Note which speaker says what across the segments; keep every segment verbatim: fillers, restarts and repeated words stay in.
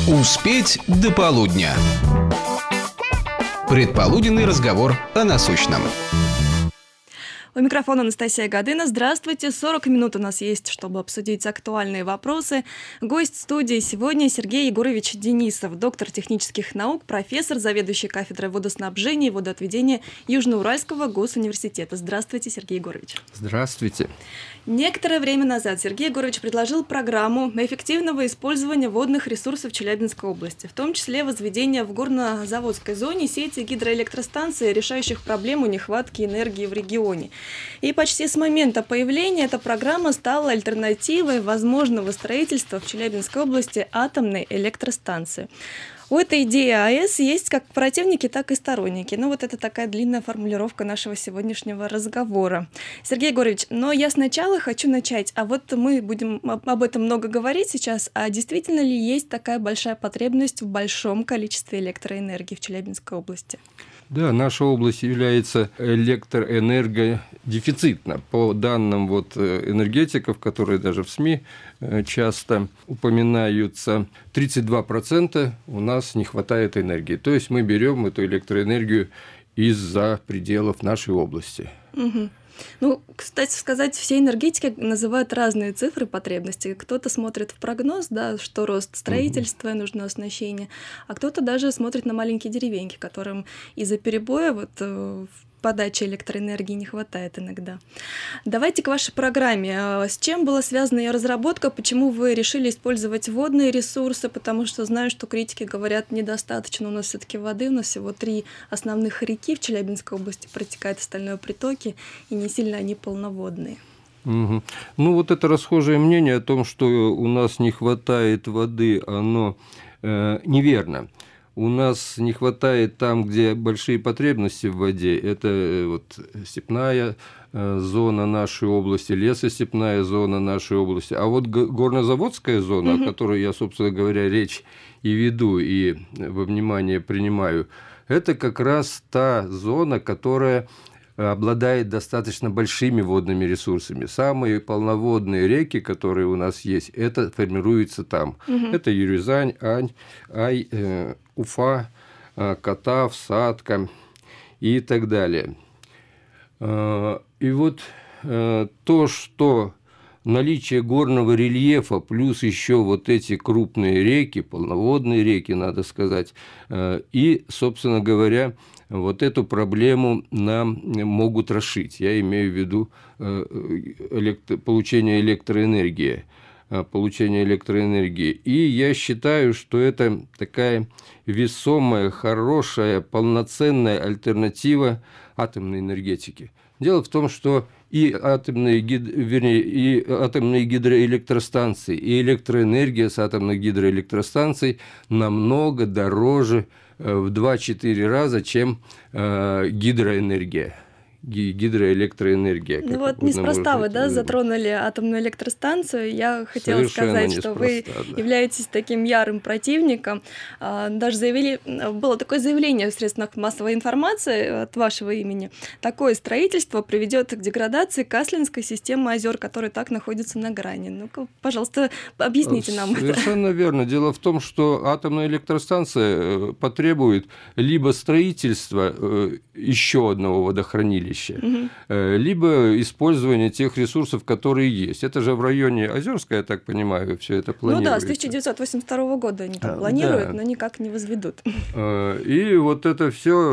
Speaker 1: Успеть до полудня. Предполуденный разговор о насущном.
Speaker 2: У микрофона Анастасия Годына. Здравствуйте. сорок минут у нас есть, чтобы обсудить актуальные вопросы. Гость студии сегодня Сергей Егорович Денисов, доктор технических наук, профессор, заведующий кафедрой водоснабжения и водоотведения Южноуральского госуниверситета. Здравствуйте, Сергей Егорович.
Speaker 3: Здравствуйте. Некоторое
Speaker 2: время назад Сергей Егорович предложил программу эффективного использования водных ресурсов Челябинской области, в том числе возведение в горнозаводской зоне сети гидроэлектростанций, решающих проблему нехватки энергии в регионе. И почти с момента появления эта программа стала альтернативой возможного строительства в Челябинской области атомной электростанции. У этой идеи АЭС есть как противники, так и сторонники. Ну вот это такая длинная формулировка нашего сегодняшнего разговора. Сергей Егорович, но я сначала хочу начать, а вот мы будем об этом много говорить сейчас, а действительно ли есть такая большая потребность в большом количестве электроэнергии в Челябинской области?
Speaker 3: Да, наша область является электроэнергодефицитна. По данным вот энергетиков, которые даже в СМИ часто упоминаются, тридцать два процента у нас не хватает энергии. То есть мы берем эту электроэнергию из-за пределов нашей области.
Speaker 2: Угу. Ну, кстати сказать, все энергетики называют разные цифры потребностей. Кто-то смотрит в прогноз, да, что рост строительства, угу. нужно оснащение, а кто-то даже смотрит на маленькие деревеньки, которым из-за перебоя вот в подачи электроэнергии не хватает иногда. Давайте к вашей программе. С чем была связана ее разработка? Почему вы решили использовать водные ресурсы? Потому что знаю, что критики говорят, недостаточно у нас все-таки воды. У нас всего три основных реки в Челябинской области протекают остальные притоки, и не сильно они полноводные.
Speaker 3: Угу. Ну вот это расхожее мнение о том, что у нас не хватает воды, оно э, неверно. У нас не хватает там, где большие потребности в воде. Это вот степная зона нашей области, лесостепная зона нашей области. А вот горнозаводская зона, угу. о которой я, собственно говоря, речь и веду, и во внимание принимаю, это как раз та зона, которая обладает достаточно большими водными ресурсами. Самые полноводные реки, которые у нас есть, это формируется там. Угу. Это Юрезань, Ань, Ай, э, Уфа, э, Катав, Сатка и так далее. Э, и вот э, то, что наличие горного рельефа плюс еще вот эти крупные реки, полноводные реки, надо сказать, э, и, собственно говоря, вот эту проблему нам могут решить. Я имею в виду электро... получение электроэнергии. Получение электроэнергии. И я считаю, что это такая весомая, хорошая, полноценная альтернатива атомной энергетике. Дело в том, что и атомные, гид... вернее, и атомные гидроэлектростанции, и электроэнергия с атомных гидроэлектростанций намного дороже в два-четыре раза, чем э, гидроэнергия. Гидроэлектроэнергия.
Speaker 2: Ну вот неспроста вы, да, затронули атомную электростанцию. Я хотела
Speaker 3: Совершенно
Speaker 2: сказать,
Speaker 3: неспроста,
Speaker 2: что вы
Speaker 3: да.
Speaker 2: являетесь таким ярым противником. Даже заявили, было такое заявление в средствах массовой информации от вашего имени. Такое строительство приведет к деградации Каслинской системы озер, которые так находятся на грани. Ну-ка, пожалуйста, объясните нам это.
Speaker 3: Совершенно верно. Дело в том, что атомная электростанция потребует либо строительства еще одного водохранилища, угу. либо использование тех ресурсов, которые есть. Это же в районе Озерска, я так понимаю, все это планируется.
Speaker 2: Ну да, с тысяча девятьсот восемьдесят второго года они там планируют, да. но никак не возведут.
Speaker 3: И вот это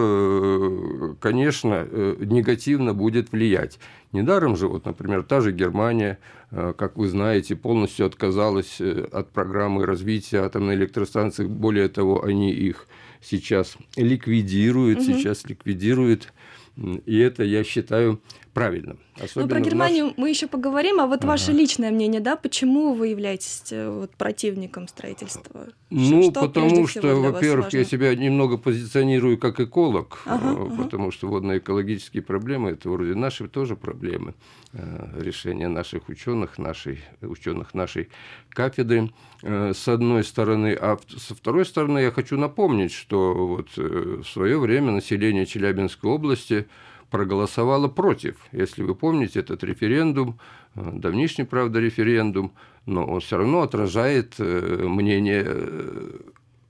Speaker 3: все, конечно, негативно будет влиять. Недаром же, вот, например, та же Германия, как вы знаете, полностью отказалась от программы развития атомной электростанции. Более того, они их сейчас ликвидируют, угу. сейчас ликвидируют. И это, я считаю, правильно.
Speaker 2: Ну, про Германию наш... мы еще поговорим, а вот ага. ваше личное мнение, да, почему вы являетесь вот, противником строительства?
Speaker 3: Ну,
Speaker 2: что,
Speaker 3: потому что, во-первых, я себя немного позиционирую как эколог,
Speaker 2: ага,
Speaker 3: потому ага. что водно-экологические проблемы – это вроде наши тоже проблемы, решения наших ученых, нашей, ученых нашей кафедры, с одной стороны. А со второй стороны, я хочу напомнить, что вот в свое время население Челябинской области проголосовала против. Если вы помните, этот референдум, давнишний, правда, референдум, но он все равно отражает мнение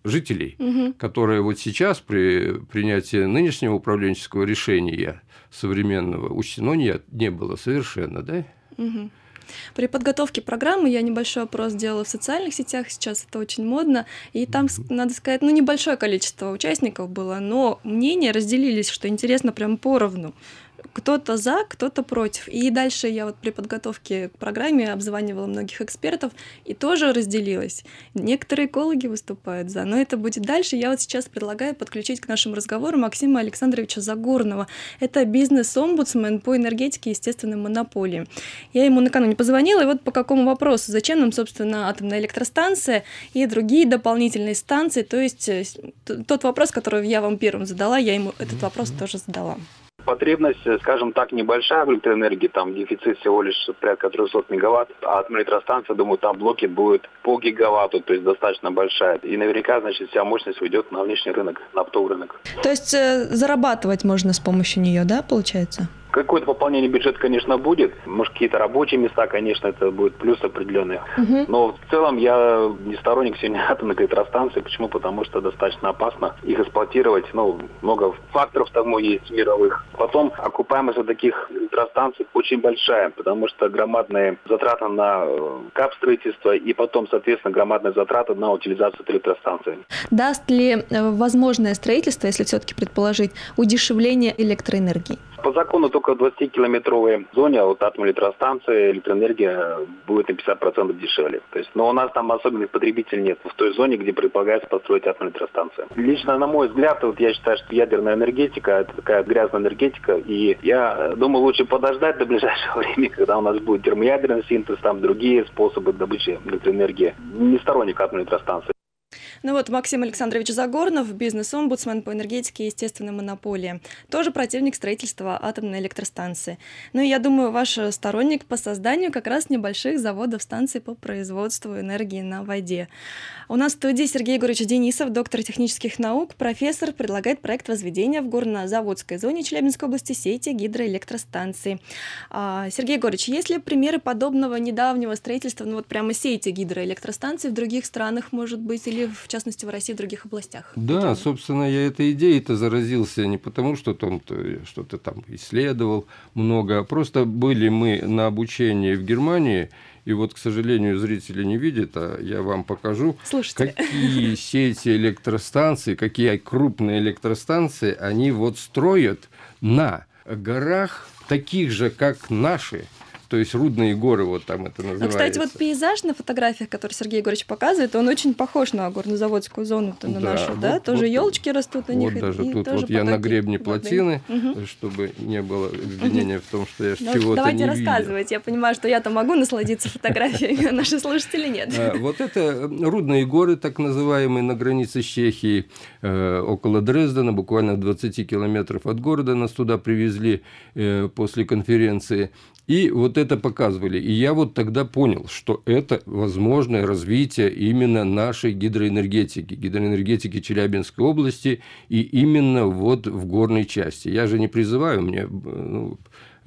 Speaker 3: жителей,
Speaker 2: Угу.
Speaker 3: которые вот сейчас при принятии нынешнего управленческого решения современного учтено не, не было совершенно, да?
Speaker 2: Угу. При подготовке программы я небольшой опрос делала в социальных сетях, сейчас это очень модно, и там, mm-hmm. надо сказать, ну, небольшое количество участников было, но мнения разделились, что интересно, прям поровну. Кто-то за, кто-то против. И дальше я вот при подготовке к программе обзванивала многих экспертов и тоже разделилась. Некоторые экологи выступают за, но это будет дальше. Я вот сейчас предлагаю подключить к нашему разговору Максима Александровича Загорного. Это бизнес-омбудсмен по энергетике и естественным монополиям. Я ему накануне позвонила, и вот по какому вопросу, зачем нам, собственно, атомная электростанция и другие дополнительные станции, то есть тот вопрос, который я вам первым задала, я ему этот вопрос тоже задала.
Speaker 4: Потребность, скажем так, небольшая в электроэнергии, там дефицит всего лишь порядка триста мегаватт, а атомная электростанция, думаю, там блоки будет по гигаватту, то есть достаточно большая. И наверняка, значит, вся мощность уйдет на внешний рынок, на оптовый рынок.
Speaker 5: То есть э, зарабатывать можно с помощью нее, да, получается?
Speaker 4: Какое-то пополнение бюджета, конечно, будет. Может, какие-то рабочие места, конечно, это будет плюс определенный. Uh-huh. Но в целом я не сторонник сегодня атомных электростанций. Почему? Потому что достаточно опасно их эксплуатировать. Ну, много факторов тому есть мировых. Потом окупаемость таких электростанций очень большая, потому что громадные затраты на капстроительство и потом, соответственно, громадные затраты на утилизацию этой электростанции.
Speaker 5: Даст ли возможное строительство, если все-таки предположить, удешевление электроэнергии?
Speaker 4: По закону только в двадцатикилометровой зоне от атомной электростанции электроэнергия будет на пятьдесят процентов дешевле. То есть, но у нас там особенных потребителей нет в той зоне, где предполагается построить атомную электростанцию. Лично, на мой взгляд, вот я считаю, что ядерная энергетика – это такая грязная энергетика. И я думаю, лучше подождать до ближайшего времени, когда у нас будет термоядерный синтез, там другие способы добычи электроэнергии. Не сторонник атомной электростанции.
Speaker 2: Ну вот, Максим Александрович Загорнов, бизнес-омбудсмен по энергетике и естественным монополиям, тоже противник строительства атомной электростанции. Ну и я думаю, ваш сторонник по созданию как раз небольших заводов, станций по производству энергии на воде. У нас в студии Сергей Егорович Денисов, доктор технических наук, профессор, предлагает проект возведения в горнозаводской зоне Челябинской области сети гидроэлектростанций. А, Сергей Егорович, есть ли примеры подобного недавнего строительства, ну вот прямо сети гидроэлектростанций в других странах, может быть, или в В частности, в России, в других областях?
Speaker 3: Да,
Speaker 2: Почему?
Speaker 3: собственно, я этой идеей-то заразился не потому, что там что-то там исследовал много, а просто были мы на обучении в Германии, и вот, к сожалению, зрители не видят, а я вам покажу,
Speaker 2: Слушайте.
Speaker 3: какие сети электростанций, какие крупные электростанции они вот строят на горах, таких же, как наши. То есть рудные горы, вот там это называется.
Speaker 2: Ну, кстати, вот пейзаж на фотографиях, который Сергей Егорович показывает, он очень похож на горнозаводскую зону, на
Speaker 3: да,
Speaker 2: нашу, да?
Speaker 3: Вот,
Speaker 2: тоже
Speaker 3: вот,
Speaker 2: елочки растут на
Speaker 3: вот
Speaker 2: них.
Speaker 3: Даже
Speaker 2: и
Speaker 3: тут
Speaker 2: тоже
Speaker 3: вот я на гребне
Speaker 2: воды.
Speaker 3: плотины,
Speaker 2: Угу.
Speaker 3: чтобы не было обвинения в том, что я
Speaker 2: Ну,
Speaker 3: чего-то
Speaker 2: давайте
Speaker 3: не
Speaker 2: рассказывать. Я понимаю, что я-то могу насладиться фотографиями, а наши слушатели нет.
Speaker 3: видел. Вот это рудные горы, так называемые, на границе с Чехией, около Дрездена, буквально двадцать километров от города нас туда привезли после конференции. И вот это показывали. И я вот тогда понял, что это возможное развитие именно нашей гидроэнергетики, гидроэнергетики Челябинской области, и именно вот в горной части. Я же не призываю, мне, ну,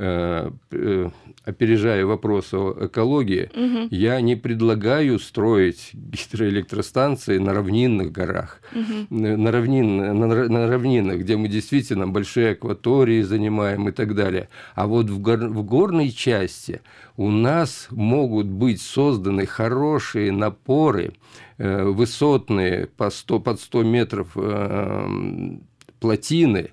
Speaker 3: э, э, опережая вопрос о экологии, угу. я не предлагаю строить гидроэлектростанции на равнинных горах, угу. на, равнин, на, на равнинах, где мы действительно большие акватории занимаем и так далее. А вот в, гор, в горной части у нас могут быть созданы хорошие напоры, э, высотные по сто, под сто метров э, плотины,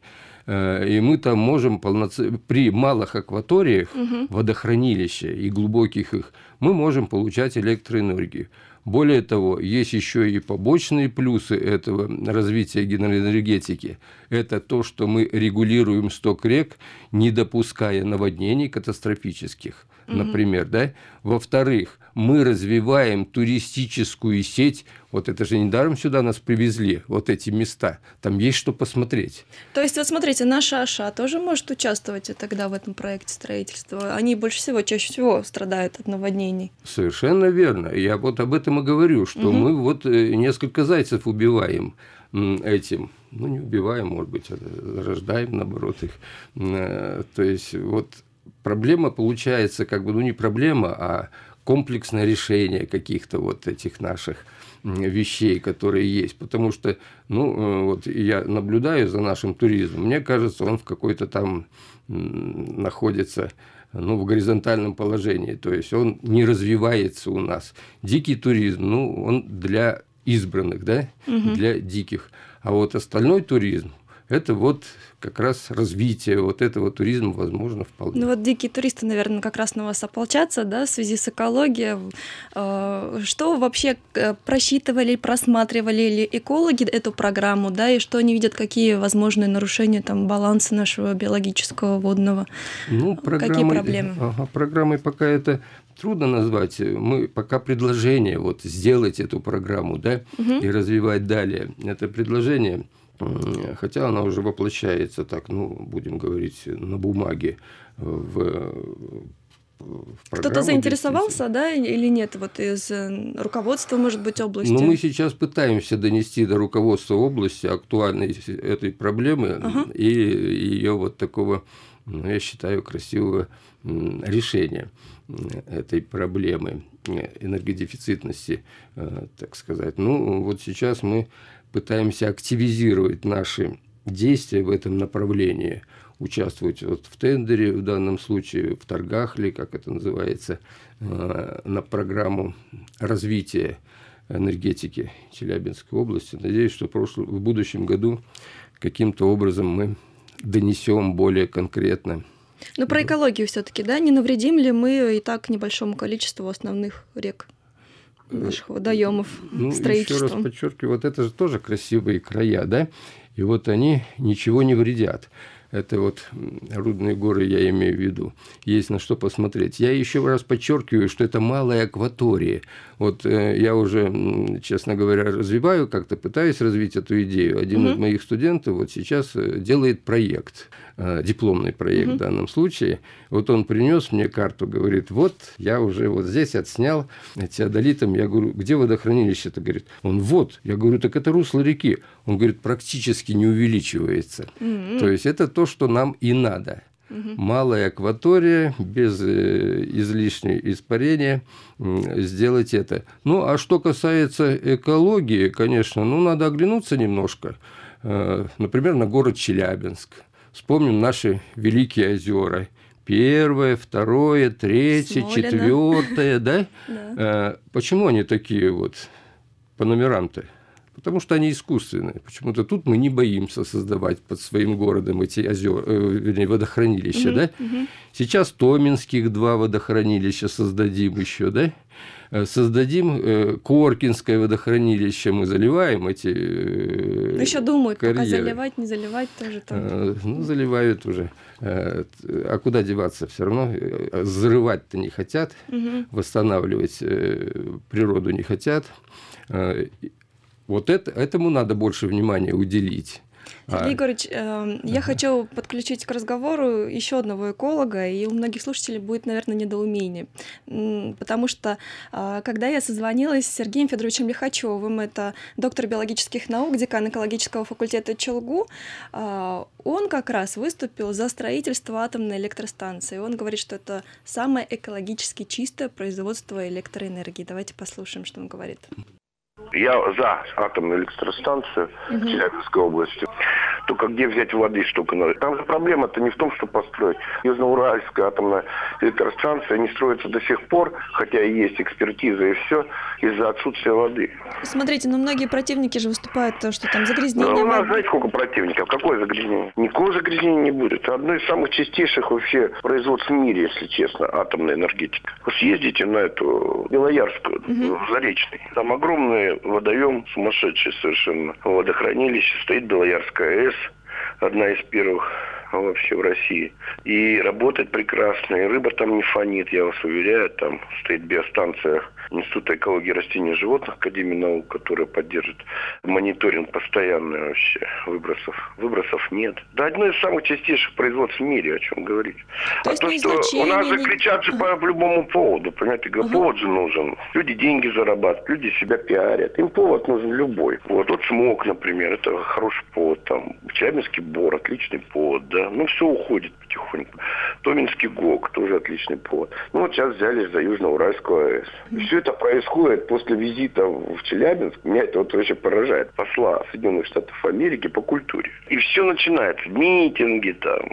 Speaker 3: и мы там можем полноценно, при малых акваториях, угу. водохранилища и глубоких их, мы можем получать электроэнергию. Более того, есть еще и побочные плюсы этого развития гидроэнергетики. Это то, что мы регулируем сток рек, не допуская наводнений катастрофических, угу. например. Да? Во-вторых, мы развиваем туристическую сеть. Вот это же недаром сюда нас привезли, вот эти места. Там есть что посмотреть.
Speaker 2: То есть, вот смотрите, наша АША тоже может участвовать тогда в этом проекте строительства? Они больше всего, чаще всего страдают от наводнений.
Speaker 3: Совершенно верно. Я вот об этом и говорю, что угу. мы вот несколько зайцев убиваем этим. Ну, не убиваем, может быть, а рождаем, наоборот, их. То есть, вот проблема получается, как бы, ну, не проблема, а комплексное решение каких-то вот этих наших вещей, которые есть. Потому что, ну, вот я наблюдаю за нашим туризмом, мне кажется, он в какой-то там находится, ну, в горизонтальном положении. То есть он не развивается у нас. Дикий туризм, ну, он для избранных, да, угу. для диких. А вот остальной туризм, это вот как раз развитие вот этого туризма, возможно, вполне.
Speaker 2: Ну вот дикие туристы, наверное, как раз на вас ополчатся, да, в связи с экологией. Что вообще просчитывали, просматривали ли экологи эту программу, да, и что они видят, какие возможные нарушения там баланса нашего биологического водного?
Speaker 3: Ну, программы,
Speaker 2: какие проблемы?
Speaker 3: Ага, программой пока это трудно назвать. Мы пока предложение вот сделать эту программу, да, угу. и развивать далее. Это предложение. Хотя она уже воплощается так, ну, будем говорить, на бумаге в, в
Speaker 2: Кто-то заинтересовался, да, или нет, вот из руководства, может быть, области?
Speaker 3: Ну, мы сейчас пытаемся донести до руководства области актуальность этой проблемы ага. и ее вот такого, ну, я считаю, красивого решения этой проблемы энергодефицитности, так сказать. Ну, вот сейчас мы пытаемся активизировать наши действия в этом направлении, участвовать вот в тендере, в данном случае в торгах, ли, как это называется, на программу развития энергетики Челябинской области. Надеюсь, что в, прошлом, в будущем году каким-то образом мы донесем более конкретно.
Speaker 2: Но про экологию все-таки, да, не навредим ли мы и так небольшому количеству основных рек? Наших водоемов,
Speaker 3: ну,
Speaker 2: строительством.
Speaker 3: Еще раз подчеркиваю, вот это же тоже красивые края, да, и вот они ничего не вредят. Это вот Рудные горы, я имею в виду. Есть на что посмотреть. Я еще раз подчеркиваю, что это малая акватория. Вот э, я уже, честно говоря, развиваю, как-то пытаюсь развить эту идею. Один mm-hmm. из моих студентов вот сейчас делает проект, э, дипломный проект mm-hmm. в данном случае. Вот он принес мне карту, говорит, вот я уже вот здесь отснял теодолитом. Я говорю, где водохранилище-то? Говорит, он вот. Я говорю, так это русло реки. Он говорит, практически не увеличивается. Mm-hmm. То есть это то, что нам и надо. Угу. Малая акватория, без излишнего испарения, сделать это. Ну, а что касается экологии, конечно, ну, надо оглянуться немножко. Например, на город Челябинск. Вспомним наши великие озера. Первое, второе, третье, Смолино. четвертое, да? да? Почему они такие вот по номерам-то? Потому что они искусственные. Почему-то тут мы не боимся создавать под своим городом эти озера, э, вернее, водохранилища, угу, да? Угу. Сейчас Томинских два водохранилища создадим еще, да? Создадим э, Коркинское водохранилище, мы заливаем эти э,
Speaker 2: еще думают,
Speaker 3: карьеры.
Speaker 2: Пока заливать, не заливать тоже там.
Speaker 3: Э, ну, заливают уже. Э, а куда деваться? Все равно взрывать-то не хотят, угу. восстанавливать э, природу не хотят. Э, Вот это, этому надо больше внимания уделить.
Speaker 2: Сергей а... Егорович, э, ага. я хочу подключить к разговору еще одного эколога, и у многих слушателей будет, наверное, недоумение. Потому что, э, когда я созвонилась с Сергеем Федоровичем Лихачевым, это доктор биологических наук, декан экологического факультета ЧелГУ, э, он как раз выступил за строительство атомной электростанции. Он говорит, что это самое экологически чистое производство электроэнергии. Давайте послушаем, что он говорит.
Speaker 6: Я за атомную электростанцию угу. в Челябинской области. Только где взять воды столько надо? Там же проблема-то не в том, что построить. Южноуральская атомная электростанция не строится до сих пор, хотя и есть экспертиза и все, из-за отсутствия воды.
Speaker 2: Смотрите, но многие противники же выступают, что там загрязнение
Speaker 6: ну, у нас,
Speaker 2: воды.
Speaker 6: знаете, сколько противников? Какое загрязнение? Никакого загрязнения не будет. Это одно из самых чистейших вообще производств в мире, если честно, атомная энергетика. Вы съездите на эту Белоярскую, угу. в Заречный. Там огромный водоем, сумасшедший совершенно водохранилище, стоит Белоярская АЭС, одна из первых вообще в России. И работает прекрасно, и рыба там не фонит, я вас уверяю, там стоит биостанция Института экологии растений и животных, Академии наук, которая поддержит мониторинг постоянный вообще выбросов. Выбросов нет. Да одно из самых чистейших производств в мире, о чем говорить.
Speaker 2: То
Speaker 6: а то, что у нас же кричат же по, по любому поводу, понимаете, ага. повод же нужен. Люди деньги зарабатывают, люди себя пиарят. Им повод нужен любой. Вот, вот смог, например, это хороший повод. Там Челябинский бор, отличный повод, да. Ну, все уходит потихоньку. Томинский ГОК, тоже отличный повод. Ну, вот сейчас взялись за Южноуральскую АЭС. И все это происходит после визита в Челябинск. Меня это вот вообще поражает. Посла Соединенных Штатов Америки по культуре. И все начинается. Митинги там.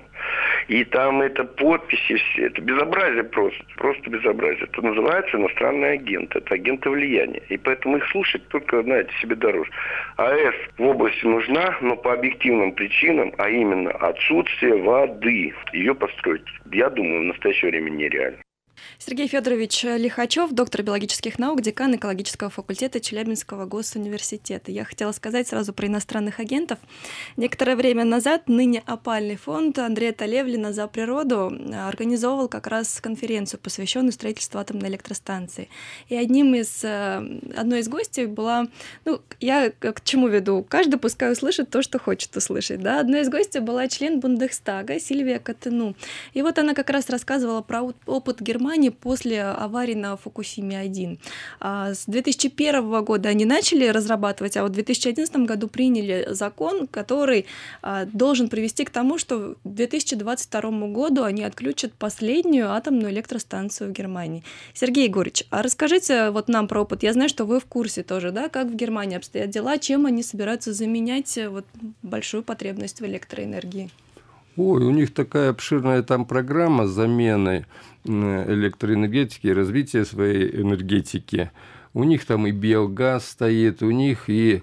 Speaker 6: И там это подписи все. Это безобразие просто. Просто безобразие. Это называется иностранный агент. Это агенты влияния. И поэтому их слушать только, знаете, себе дороже. АЭС в области нужна, но по объективным причинам, а именно отсутствие воды. Ее построить, я думаю, в настоящее время нереально.
Speaker 2: Сергей Федорович Лихачев, доктор биологических наук, декан экологического факультета Челябинского госуниверситета. Я хотела сказать сразу про иностранных агентов. Некоторое время назад ныне опальный фонд Андрея Талевлина «За природу» организовывал как раз конференцию, посвященную строительству атомной электростанции. И одним из, одной из гостей была, ну, я к чему веду? Каждый пускай услышит то, что хочет услышать. Да? Одной из гостей была член Бундестага Сильвия Катену. И вот она как раз рассказывала про опыт Германии после аварии на Фукусиме один. С две тысячи первого года они начали разрабатывать, а вот в две тысячи одиннадцатом году приняли закон, который должен привести к тому, что к две тысячи двадцать второму году они отключат последнюю атомную электростанцию в Германии. Сергей Егорович, а расскажите вот нам про опыт. Я знаю, что вы в курсе тоже, да, как в Германии обстоят дела, чем они собираются заменять вот большую потребность в электроэнергии?
Speaker 3: Ой, у них такая обширная там программа замены электроэнергетики и развития своей энергетики. У них там и биогаз стоит, у них и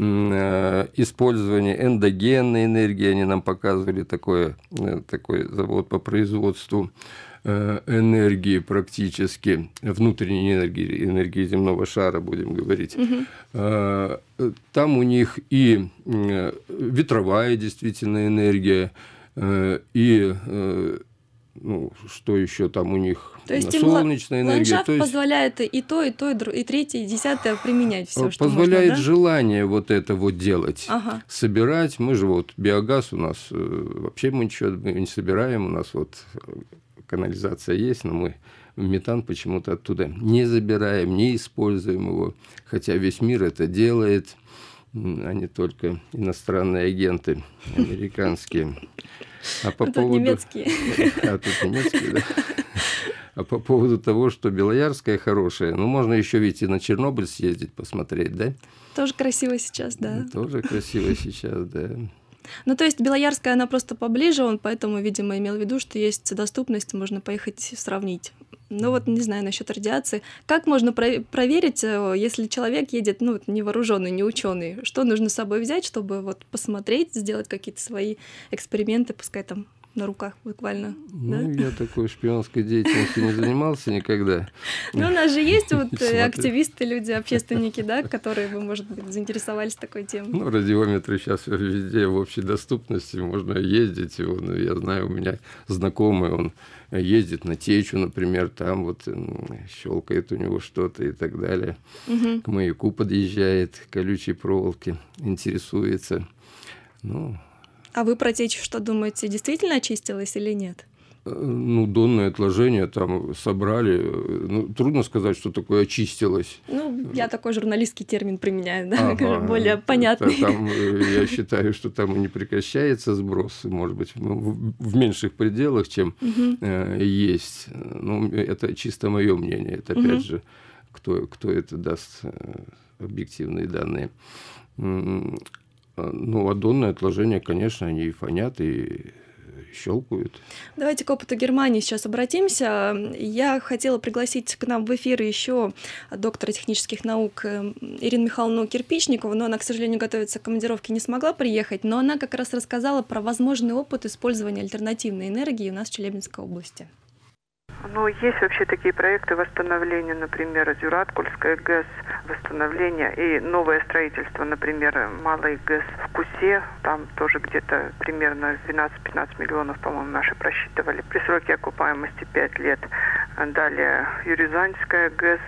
Speaker 3: э, использование эндогенной энергии. Они нам показывали такое, такой завод по производству э, энергии практически, внутренней энергии, энергии земного шара, будем говорить. Угу. Э, там у них и э, ветровая действительно энергия, и, ну, что еще там у них,
Speaker 2: то есть
Speaker 3: солнечная энергия.
Speaker 2: Ландшафт
Speaker 3: то есть
Speaker 2: позволяет и то, и то, и третье, и десятое применять все, что
Speaker 3: позволяет
Speaker 2: можно, да?
Speaker 3: желание вот это вот делать,
Speaker 2: ага.
Speaker 3: собирать. Мы же вот биогаз у нас, вообще мы ничего не собираем, у нас вот канализация есть, но мы метан почему-то оттуда не забираем, не используем его, хотя весь мир это делает, а не только иностранные агенты американские. А по
Speaker 2: тут
Speaker 3: поводу...
Speaker 2: немецкие.
Speaker 3: А тут немецкие, да. А по поводу того, что Белоярская хорошая, ну, можно еще ведь и на Чернобыль съездить, посмотреть, да?
Speaker 2: Тоже красиво сейчас, да.
Speaker 3: Тоже красиво сейчас, да.
Speaker 2: Ну, то есть Белоярская, она просто поближе, он поэтому, видимо, имел в виду, что есть доступность, можно поехать сравнить. Ну вот не знаю насчет радиации. Как можно про- проверить, если человек едет, ну, невооруженный, не ученый, что нужно с собой взять, чтобы вот посмотреть, сделать какие-то свои эксперименты, пускай там на руках буквально.
Speaker 3: Ну, да? Я такой шпионской деятельностью не занимался никогда.
Speaker 2: Ну, у нас же есть вот активисты, люди, общественники, да, которые бы, может быть, заинтересовались такой темой.
Speaker 3: Ну, радиометры сейчас везде в общей доступности, можно ездить. Я знаю, у меня знакомый, он ездит на Течу, например, там вот щелкает у него что-то и так далее. Угу. К маяку подъезжает, к колючей проволоке, интересуется. Ну...
Speaker 2: А вы про Течь что думаете, действительно очистилась или нет?
Speaker 3: Ну, донное отложение там собрали. Ну, трудно сказать, что такое очистилось.
Speaker 2: Ну, я такой журналистский термин применяю, да, ага, более понятный.
Speaker 3: Там, я считаю, что там не прекращается сброс, может быть, в меньших пределах, чем угу. есть. Ну, это чисто мое мнение. Это, опять угу. же, кто, кто это даст объективные данные. Ну, а донное отложение, конечно, они и фонят, и щелкают.
Speaker 2: Давайте к опыту Германии сейчас обратимся. Я хотела пригласить к нам в эфир еще доктора технических наук Ирину Михайловну Кирпичникову, но она, к сожалению, готовиться к командировке не смогла приехать, но она как раз рассказала про возможный опыт использования альтернативной энергии у нас в Челябинской области.
Speaker 7: Ну, есть вообще такие проекты восстановления, например, Зюраткульская ГЭС, восстановление и новое строительство, например, малой ГЭС в Кусе, там тоже где-то примерно двенадцать-пятнадцать миллионов, по-моему, наши просчитывали, при сроке окупаемости пять лет. Далее Юрезанская ГЭС,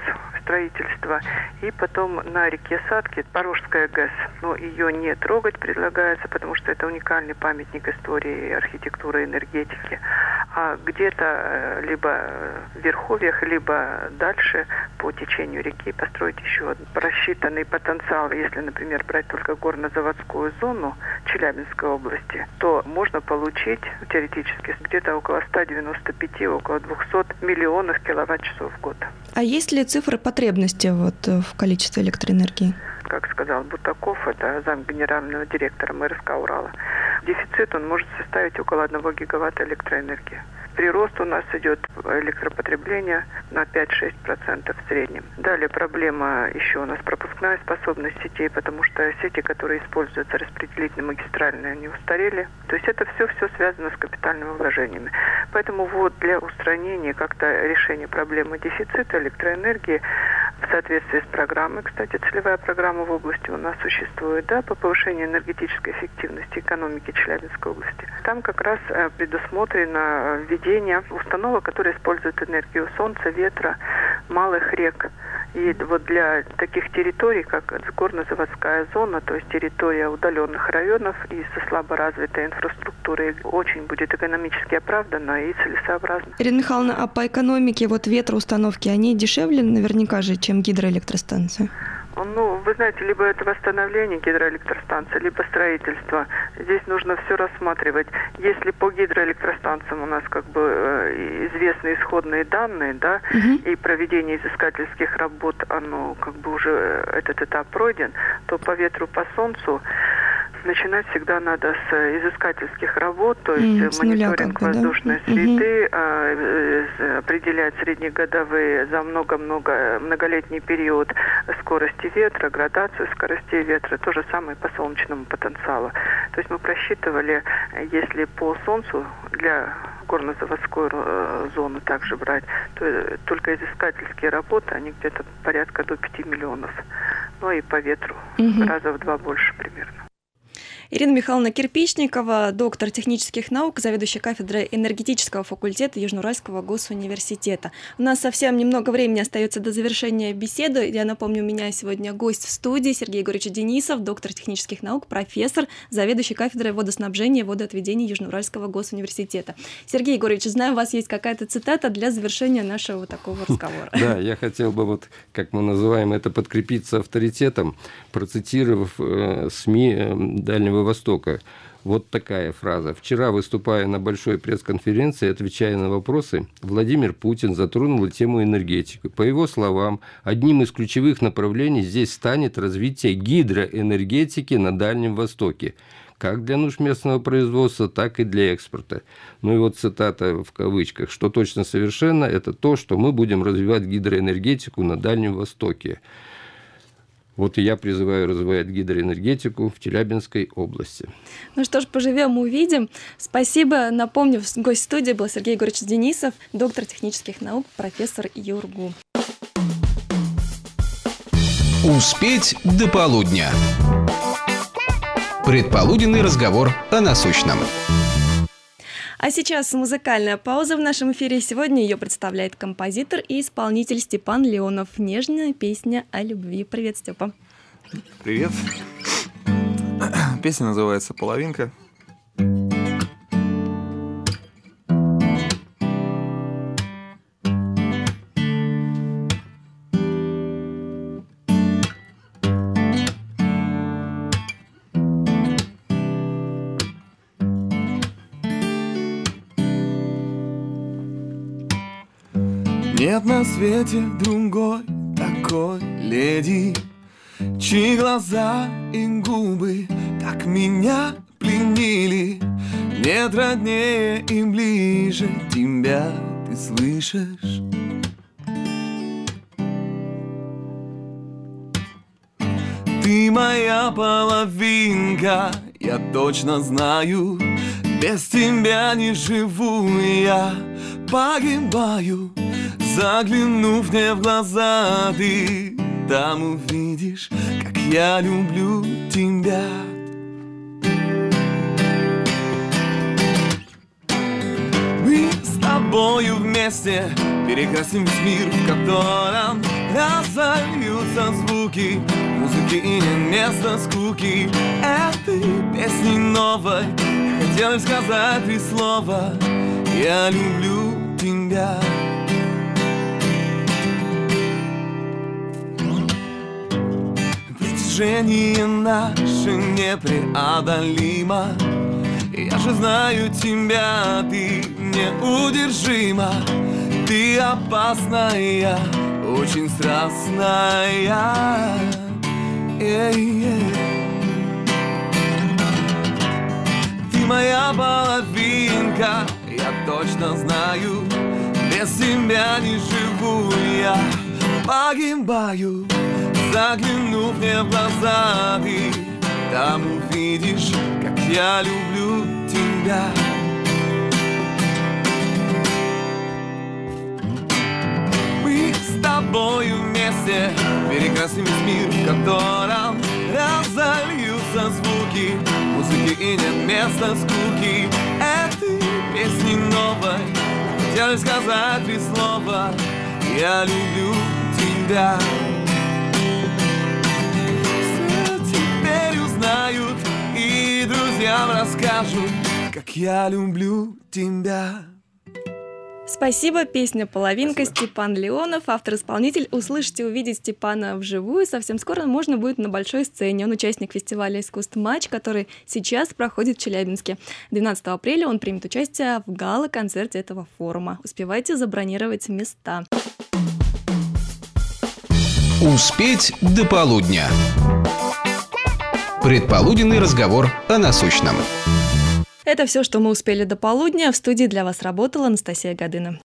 Speaker 7: строительства. И потом на реке Сатки Порожская ГЭС. Но ее не трогать предлагается, потому что это уникальный памятник истории архитектуры и энергетики. А где-то либо в верховьях, либо дальше по течению реки построить еще один рассчитанный потенциал. Если, например, брать только горно-заводскую зону Челябинской области, то можно получить теоретически где-то около ста девяноста пяти, около двухсот миллионов киловатт-часов в год.
Speaker 5: А есть ли цифры потребности вот в количестве электроэнергии?
Speaker 7: Как сказал Бутаков, это зам генерального директора МРСК Урала, дефицит он может составить около одного гигаватта электроэнергии. Прирост у нас идет электропотребления на пять-шесть процентов в среднем. Далее проблема еще у нас пропускная способность сетей, потому что сети, которые используются распределительно-магистральные, они устарели. То есть это все-все связано с капитальными вложениями. Поэтому вот для устранения как-то решения проблемы дефицита электроэнергии в соответствии с программой, кстати, целевая программа в области у нас существует, да, по повышению энергетической эффективности экономики Челябинской области. Там как раз предусмотрено введение установок, которые используют энергию солнца, ветра, малых рек. И вот для таких территорий, как горно-заводская зона, то есть территория удаленных районов и со слабо развитой инфраструктурой, очень будет экономически оправданно и целесообразно.
Speaker 5: Ирина Михайловна, а по экономике вот ветроустановки, они дешевле наверняка же, чем гидроэлектростанции?
Speaker 7: Ну, вы знаете, либо это восстановление гидроэлектростанции, либо строительство. Здесь нужно все рассматривать. Если по гидроэлектростанциям у нас как бы известны исходные данные, да, угу. и проведение изыскательских работ, оно как бы уже этот этап пройден, то по ветру, по солнцу начинать всегда надо с изыскательских работ, то есть mm, мониторинг как бы, воздушной да? среды, mm-hmm. определять среднегодовые за много-много многолетний период скорости ветра, градацию скоростей ветра, то же самое по солнечному потенциалу. То есть мы просчитывали, если по солнцу для горно-заводской зоны также брать, то только изыскательские работы, они где-то порядка до пяти миллионов. Ну и по ветру mm-hmm. раза в два больше примерно.
Speaker 2: Ирина Михайловна Кирпичникова, доктор технических наук, заведующая кафедрой энергетического факультета Южноуральского госуниверситета. У нас совсем немного времени остается до завершения беседы. Я напомню, у меня сегодня гость в студии Сергей Егорович Денисов, доктор технических наук, профессор, заведующий кафедрой водоснабжения и водоотведения Южноуральского госуниверситета. Сергей Егорович, знаю, у вас есть какая-то цитата для завершения нашего такого разговора.
Speaker 3: Да, я хотел бы, вот, как мы называем это, подкрепиться авторитетом, процитировав СМИ Дальнего Востока. Вот такая фраза. Вчера, выступая на большой пресс-конференции, отвечая на вопросы, Владимир Путин затронул тему энергетики. По его словам, одним из ключевых направлений здесь станет развитие гидроэнергетики на Дальнем Востоке, как для нужд местного производства, так и для экспорта. Ну и вот цитата в кавычках, что точно совершенно, это то, что мы будем развивать гидроэнергетику на Дальнем Востоке. Вот и я призываю развивать гидроэнергетику в Челябинской области.
Speaker 2: Ну что ж, поживем, увидим. Спасибо. Напомню, гость студии был Сергей Егорович Денисов, доктор технических наук, профессор ЮрГУ.
Speaker 1: Успеть до полудня. Предполуденный разговор о насущном.
Speaker 2: А сейчас музыкальная пауза в нашем эфире. Сегодня ее представляет композитор и исполнитель Степан Леонов. Нежная песня о любви. Привет, Степа.
Speaker 8: Привет. Песня называется «Половинка». Нет на свете другой такой леди, чьи глаза и губы так меня пленили. Нет роднее и ближе тебя, ты слышишь? Ты моя половинка, я точно знаю, без тебя не живу я, погибаю. Заглянув мне в глаза, ты там увидишь, как я люблю тебя. Мы с тобою вместе перекрасим весь мир, в котором разольются звуки музыки и нет места скуки. Этой песни новой хотел сказать три слова: я люблю тебя. Притяжение наше непреодолимо. Я же знаю тебя, ты неудержима. Ты опасная, очень страстная. Эй-эй. Ты моя половинка, я точно знаю. Без тебя не живу я, погибаю. Заглянув мне в глаза, ты там увидишь, как я люблю тебя. Мы с тобою вместе перекрасим весь мир, в котором разольются звуки музыки и нет места скуки. Этой песни новой хотел сказать три слова: я люблю тебя. Знают и друзьям расскажут, как я люблю тебя.
Speaker 2: Спасибо. Песня «Половинка», Степан Леонов, автор-исполнитель. Услышать и увидеть Степана вживую совсем скоро можно будет на большой сцене. Он участник фестиваля искусств «Матч», который сейчас проходит в Челябинске. двенадцатого апреля он примет участие в гала-концерте этого форума. Успевайте забронировать места.
Speaker 1: Успеть до полудня. Предполуденный разговор о насущном.
Speaker 2: Это все, что мы успели до полудня. В студии для вас работала Анастасия Годына.